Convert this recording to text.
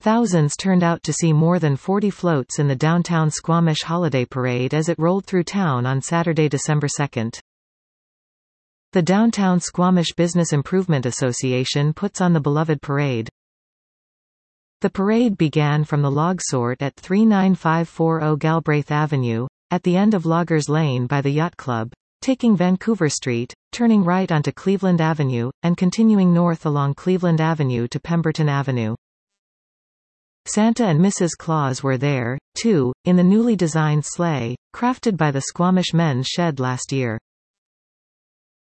Thousands turned out to see more than 40 floats in the downtown Squamish Holiday Parade as it rolled through town on Saturday, December 2. The Downtown Squamish Business Improvement Association puts on the beloved parade. The parade began from the Log Sort at 39540 Galbraith Avenue, at the end of Loggers Lane by the Yacht Club, taking Vancouver Street, turning right onto Cleveland Avenue, and continuing north along Cleveland Avenue to Pemberton Avenue. Santa and Mrs. Claus were there, too, in the newly designed sleigh, crafted by the Squamish Men's Shed last year.